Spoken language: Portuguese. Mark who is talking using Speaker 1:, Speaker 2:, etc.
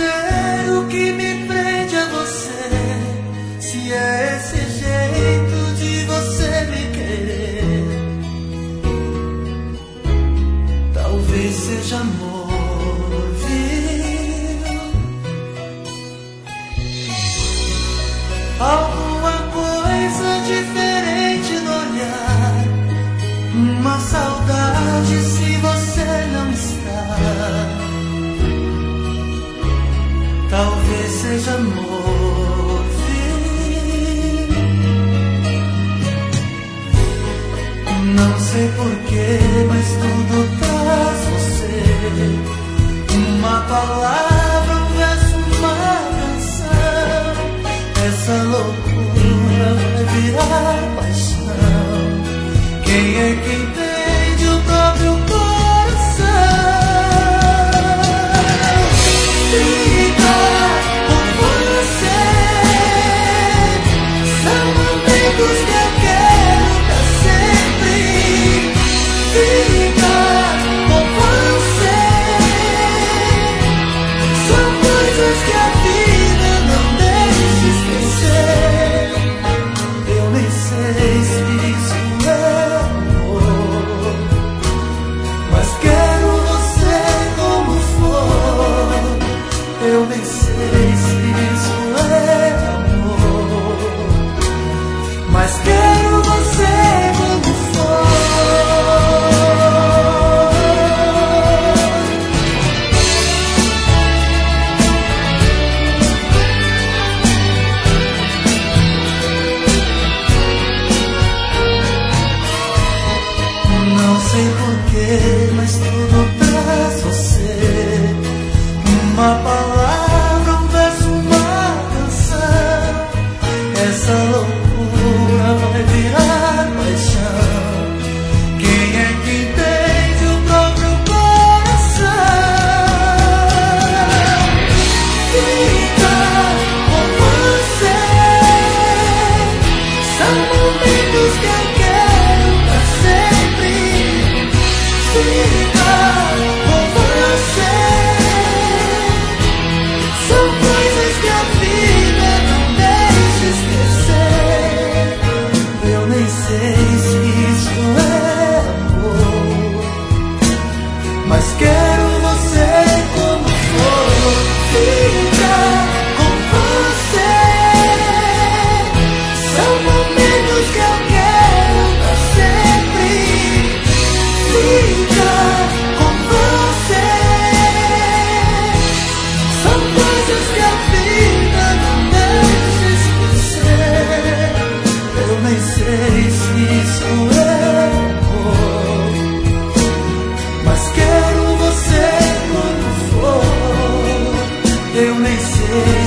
Speaker 1: dizer o que me prende a você, se é esse jeito de você me querer. Talvez seja amor, viu? Alguma coisa diferente no olhar, uma saudade se você não está. Talvez seja amor, viu? Não sei porquê, mas tudo traz você. Uma palavra, um verso, uma canção. Essa loucura vai virar paixão. Quem é que entende o próprio coração? Ficar com você são momentos que eu quero pra sempre. Ficar com você são coisas que a vida não deixa esquecer. Eu nem sei se isso é amor, mas quero você como for. Eu nem sei se isso é amor, mas quero você como for. Não sei porquê, mas tudo traz você. Uma palavra, um verso, uma canção. Essa loucura vai virar paixão. Quem é que entende o próprio coração? Ficar com você são momentos que eu quero pra sempre. Ficar com você são coisas que a vida não deixa esquecer. Eu nem sei se isso é amor, mas quero você como for. Ficar com você são momentos que eu quero pra sempre. Ficar com você são coisas que a vida não deixa esquecer. Eu nem sei se isso é amor, mas quero você como for. Eu nem sei